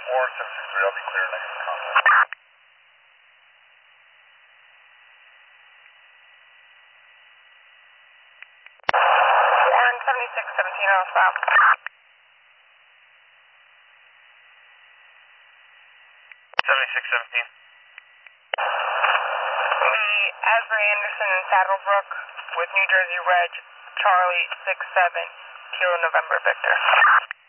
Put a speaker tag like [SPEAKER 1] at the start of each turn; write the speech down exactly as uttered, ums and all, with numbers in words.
[SPEAKER 1] Four seven six three, I'll be clear next to contact.
[SPEAKER 2] Warren seventy-six seventeen, southbound.
[SPEAKER 3] seventy-six seventeen.
[SPEAKER 2] Lee Asbury Anderson in Saddlebrook with New Jersey Reg Charlie six seven, Kilo November Victor.